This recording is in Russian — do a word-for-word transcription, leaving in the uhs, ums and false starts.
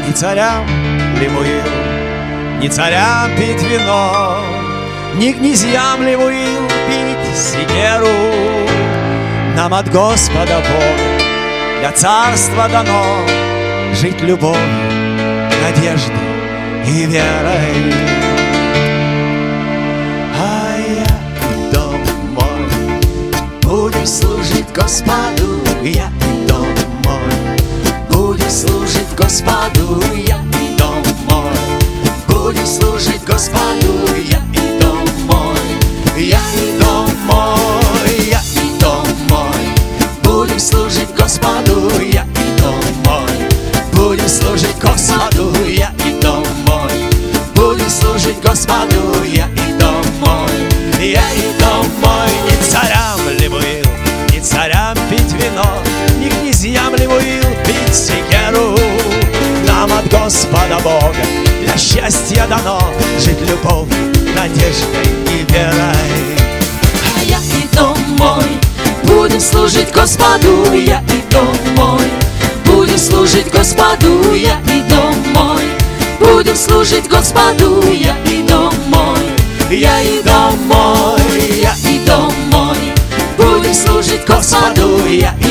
Не царям Лемуил, не царям пить вино, не князьям Лемуил пить сигеру. Нам от Господа Бога для царства дано жить любовью, надеждой и верой. А я домой, будем служить Господу, я и домой, будем служить Господу, я и домой, будем служить Господу, я и домой, я и домой, я и домой, будем служить Господу, я и домой, будем служить Господу, я и домой, будем служить Господу, я и домой, я и домой. Не царям Лемуил, не царям пить вино, не князьям Лемуил пить сигеру. Нам от Господа Бога для счастья дано жить любовью, надеждой и верой. А я и домой, будем служить Господу, я и домой, будем служить Господу, я и домой, будем служить Господу, я и домой, Я и домой, я и домой, будем служить Господу, я и